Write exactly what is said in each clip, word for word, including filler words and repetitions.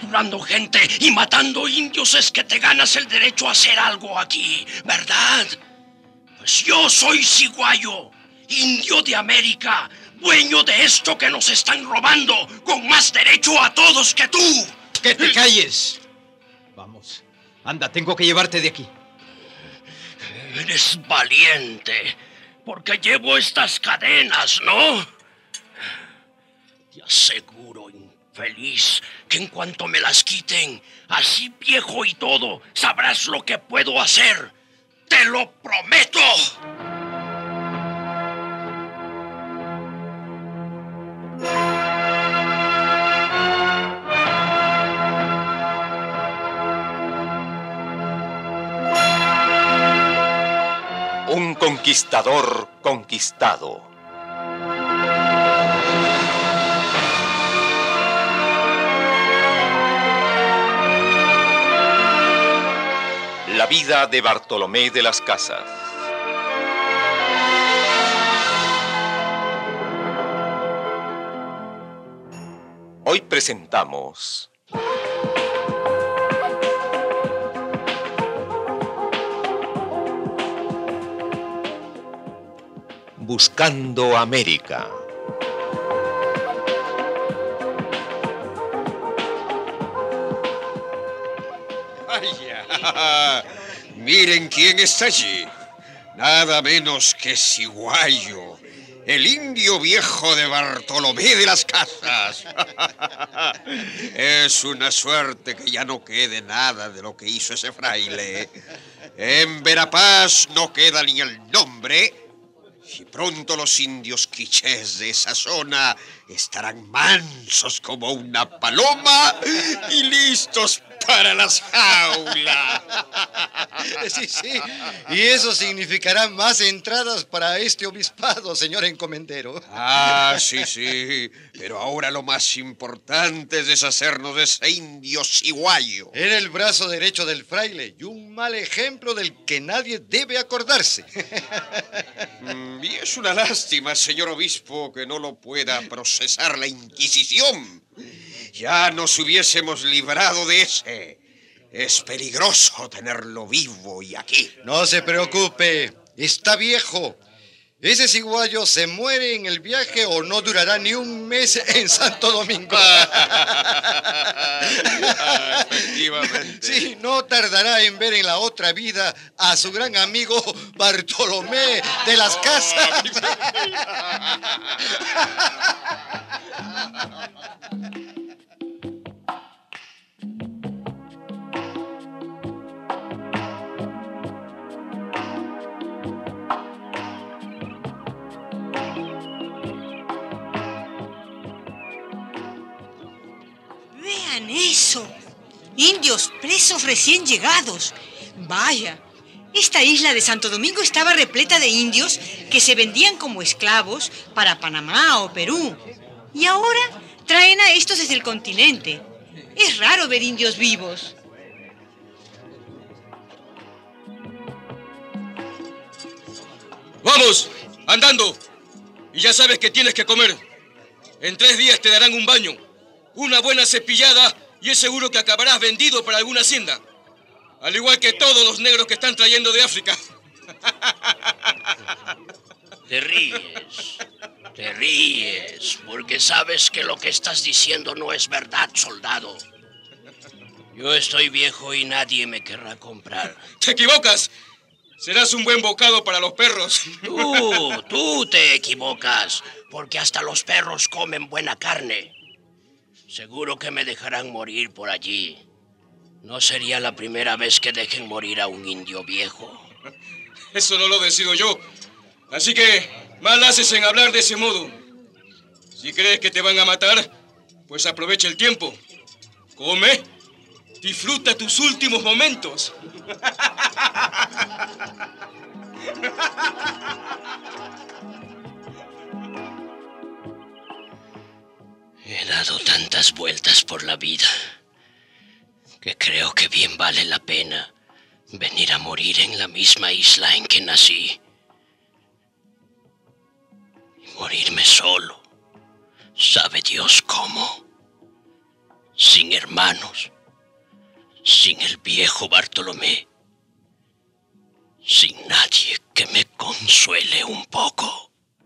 torturando gente y matando indios es que te ganas el derecho a hacer algo aquí, ¿verdad? Pues yo soy ciguayo, indio de América, dueño de esto que nos están robando, con más derecho a todos que tú. ¡Que te calles! Vamos, anda, tengo que llevarte de aquí. Eres valiente, porque llevo estas cadenas, ¿no? Te aseguro, infeliz, que en cuanto me las quiten, así viejo y todo, sabrás lo que puedo hacer. ¡Te lo prometo! Un conquistador conquistado. La vida de Bartolomé de las Casas. Hoy presentamos Buscando América. ¡Vaya! Miren quién está allí. Nada menos que Ciguayo, el indio viejo de Bartolomé de las Casas. Es una suerte que ya no quede nada de lo que hizo ese fraile. En Verapaz no queda ni el nombre. Y pronto los indios quichés de esa zona estarán mansos como una paloma y listos para las jaulas. Sí, sí. Y eso significará más entradas para este obispado, señor encomendero. Ah, sí, sí. Pero ahora lo más importante es deshacernos de ese indio ciguayo. Era el brazo derecho del fraile y un mal ejemplo del que nadie debe acordarse. Mm, y es una lástima, señor obispo, que no lo pueda procesar la Inquisición. Ya nos hubiésemos librado de ese. Es peligroso tenerlo vivo y aquí. No se preocupe, está viejo. Ese ciguayo se muere en el viaje o no durará ni un mes en Santo Domingo. Ah, efectivamente. Sí, no tardará en ver en la otra vida a su gran amigo Bartolomé de las Casas. Vean eso. Indios presos recién llegados. Vaya, esta isla de Santo Domingo estaba repleta de indios que se vendían como esclavos para Panamá o Perú. Y ahora traen a estos desde el continente. Es raro ver indios vivos. ¡Vamos! ¡Andando! Y ya sabes que tienes que comer. En tres días te darán un baño, una buena cepillada y es seguro que acabarás vendido para alguna hacienda. Al igual que todos los negros que están trayendo de África. Te ríes, te ríes, porque sabes que lo que estás diciendo no es verdad, soldado. Yo estoy viejo y nadie me querrá comprar. ¡Te equivocas! Serás un buen bocado para los perros. Tú, tú te equivocas, porque hasta los perros comen buena carne. Seguro que me dejarán morir por allí. No sería la primera vez que dejen morir a un indio viejo. Eso no lo decido yo. Así que mal haces en hablar de ese modo. Si crees que te van a matar, pues aprovecha el tiempo. Come, disfruta tus últimos momentos. He dado tantas vueltas por la vida que creo que bien vale la pena venir a morir en la misma isla en que nací. Y morirme solo. ¿Sabe Dios cómo? sin hermanos, sin el viejo Bartolomé, sin nadie que me consuele un poco.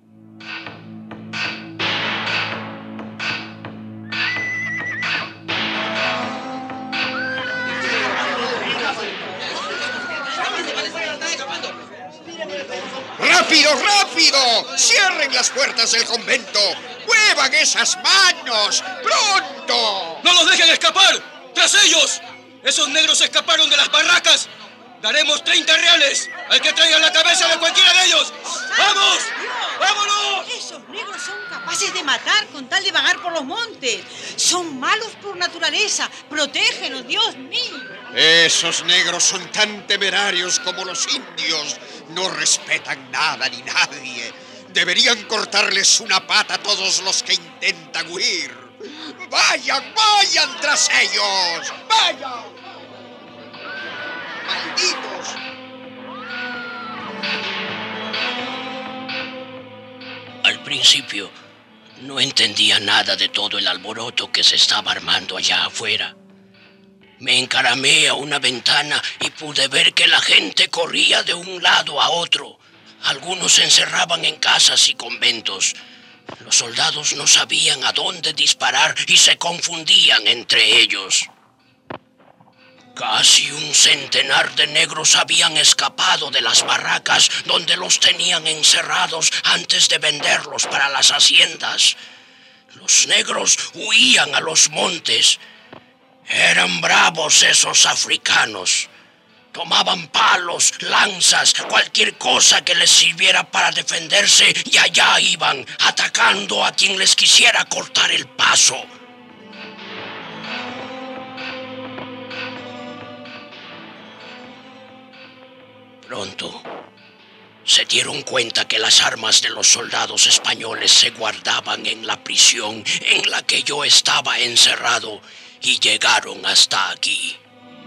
¡Rápido, rápido! ¡Cierren las puertas del convento! ¡Muevan esas manos! ¡Pronto! ¡No los dejen escapar! ¡Tras ellos! ¡Esos negros escaparon de las barracas! ¡Daremos treinta reales al que traiga la cabeza de cualquiera de ellos! ¡Vamos! ¡Vámonos! Esos negros son capaces de matar con tal de vagar por los montes. Son malos por naturaleza. Protégenos, Dios mío. Esos negros son tan temerarios como los indios. No respetan nada ni nadie. Deberían cortarles una pata a todos los que intentan huir. ¡Vayan, vayan tras ellos! ¡Vayan! ¡Malditos! Al principio no entendía nada de todo el alboroto que se estaba armando allá afuera. Me encaramé a una ventana y pude ver que la gente corría de un lado a otro. Algunos se encerraban en casas y conventos. Los soldados no sabían a dónde disparar y se confundían entre ellos. Casi un centenar de negros habían escapado de las barracas donde los tenían encerrados antes de venderlos para las haciendas. Los negros huían a los montes. Eran bravos esos africanos. Tomaban palos, lanzas, cualquier cosa que les sirviera para defenderse y allá iban, atacando a quien les quisiera cortar el paso. Pronto se dieron cuenta que las armas de los soldados españoles se guardaban en la prisión en la que yo estaba encerrado y llegaron hasta aquí.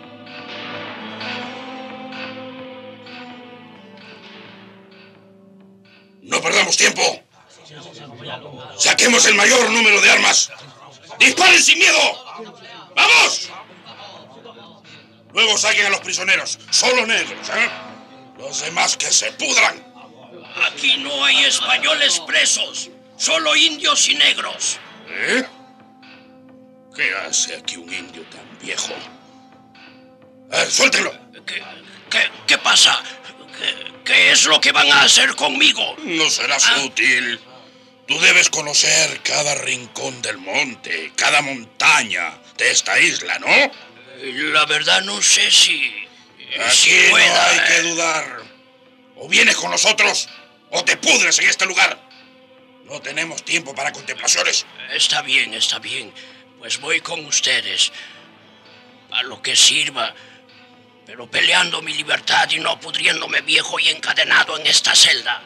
No perdamos tiempo. Saquemos el mayor número de armas. ¡Disparen sin miedo! ¡Vamos! Luego saquen a los prisioneros, solo negros, ¿eh? Los demás que se pudran. Aquí no hay españoles presos, solo indios y negros. ¿Eh? ¿Qué hace aquí un indio tan viejo? A ver, suéltenlo. ¿Qué, qué, qué pasa? ¿Qué, ¿Qué es lo que van a hacer conmigo? No serás ¿Ah? útil. Tú debes conocer cada rincón del monte, cada montaña de esta isla, ¿no? La verdad no sé si... Aquí si no pueda, hay que eh. dudar. O vienes con nosotros, o te pudres en este lugar. No tenemos tiempo para contemplaciones. Está bien, está bien. Pues voy con ustedes. A lo que sirva. Pero peleando mi libertad y no pudriéndome viejo y encadenado en esta celda.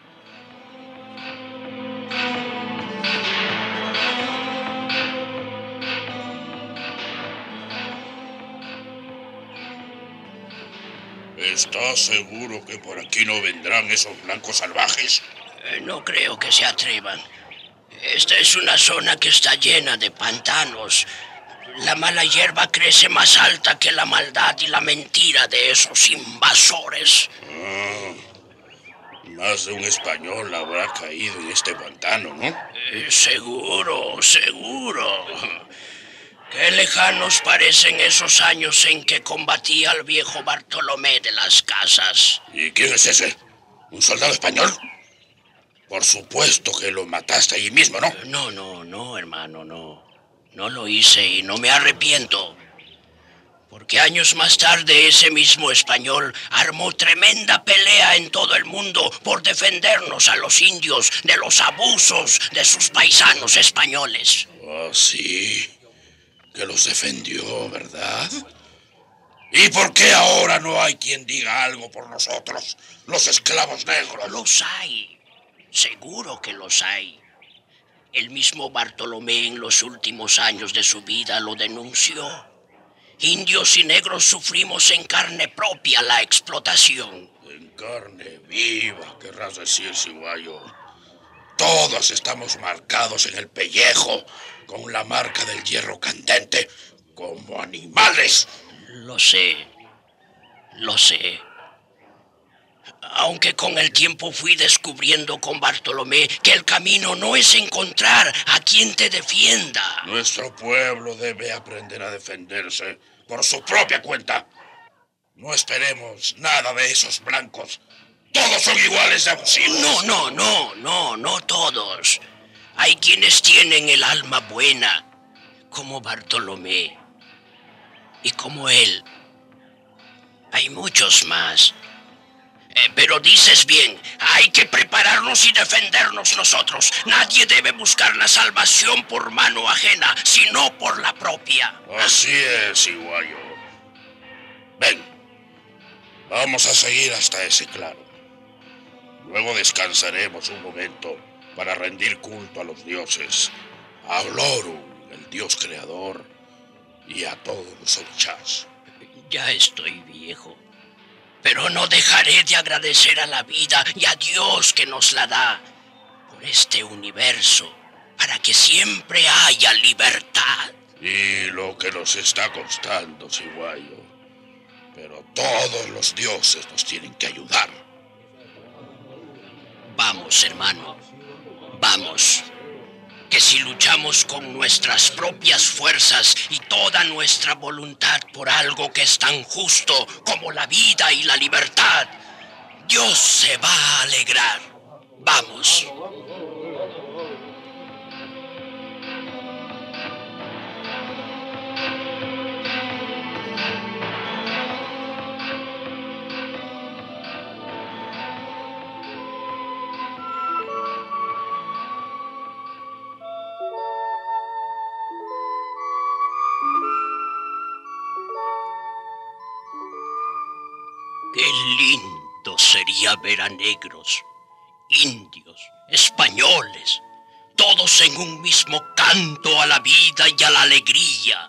¿Estás seguro que por aquí no vendrán esos blancos salvajes? Eh, no creo que se atrevan. Esta es una zona que está llena de pantanos. La mala hierba crece más alta que la maldad y la mentira de esos invasores. Ah, más de un español habrá caído en este pantano, ¿no? Eh, seguro, seguro. Qué lejanos parecen esos años en que combatía al viejo Bartolomé de las Casas. ¿Y quién es ese? ¿Un soldado español? Por supuesto que lo mataste allí mismo, ¿no? No, no, no, hermano, no. No lo hice y no me arrepiento. Porque años más tarde ese mismo español armó tremenda pelea en todo el mundo por defendernos a los indios de los abusos de sus paisanos españoles. Ah, sí. Que los defendió, ¿verdad? ¿Y por qué ahora no hay quien diga algo por nosotros, los esclavos negros? Los hay. Seguro que los hay. El mismo Bartolomé en los últimos años de su vida lo denunció. Indios y negros sufrimos en carne propia la explotación. En carne viva, querrás decir, ciguayo. Todos estamos marcados en el pellejo con la marca del hierro candente, como animales. Lo sé, lo sé. Aunque con el tiempo fui descubriendo con Bartolomé que el camino no es encontrar a quien te defienda. Nuestro pueblo debe aprender a defenderse por su propia cuenta. No esperemos nada de esos blancos. Todos son iguales de abusivos. No, no, no, no, no todos. Hay quienes tienen el alma buena, como Bartolomé. Y como él. Hay muchos más. Eh, pero dices bien, hay que prepararnos y defendernos nosotros. Nadie debe buscar la salvación por mano ajena, sino por la propia. Así es, Iguayo. Ven, vamos a seguir hasta ese claro. Luego descansaremos un momento para rendir culto a los dioses, a Oloru, el dios creador, y a todos los orishas. Ya estoy viejo. Pero no dejaré de agradecer a la vida y a Dios que nos la da por este universo, para que siempre haya libertad. Y lo que nos está costando, Ciguayo. Pero todos los dioses nos tienen que ayudar. Vamos, hermano, vamos. Que si luchamos con nuestras propias fuerzas y toda nuestra voluntad por algo que es tan justo como la vida y la libertad, Dios se va a alegrar. Vamos. Qué lindo sería ver a negros, indios, españoles, todos en un mismo canto a la vida y a la alegría.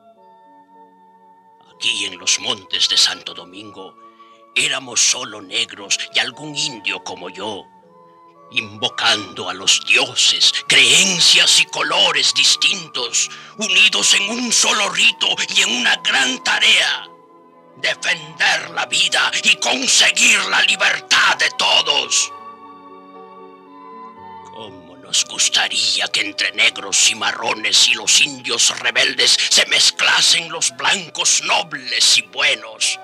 Aquí en los montes de Santo Domingo éramos solo negros y algún indio como yo, invocando a los dioses, creencias y colores distintos, unidos en un solo rito y en una gran tarea. Defender la vida y conseguir la libertad de todos. ¿Cómo nos gustaría que entre negros y marrones y los indios rebeldes se mezclasen los blancos nobles y buenos?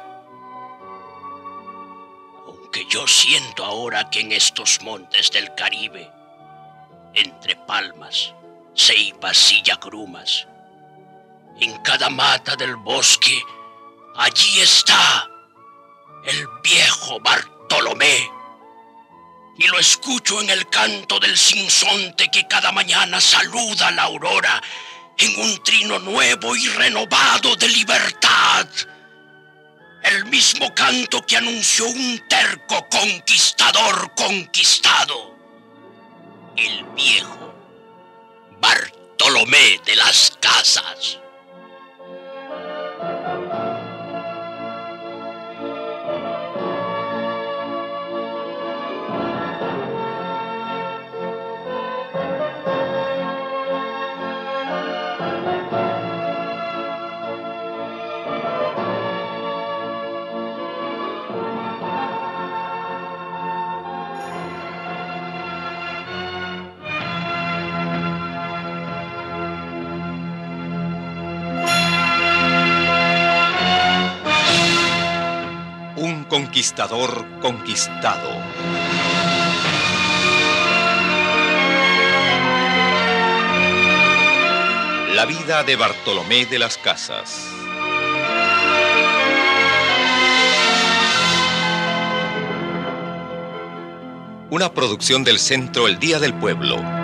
Aunque yo siento ahora que en estos montes del Caribe, entre palmas, ceibas y yagrumas, en cada mata del bosque, allí está el viejo Bartolomé. Y lo escucho en el canto del sinsonte que cada mañana saluda a la aurora en un trino nuevo y renovado de libertad. El mismo canto que anunció un terco conquistador conquistado. El viejo Bartolomé de las Casas. Conquistador conquistado. La vida de Bartolomé de las Casas. Una producción del Centro El Día del Pueblo.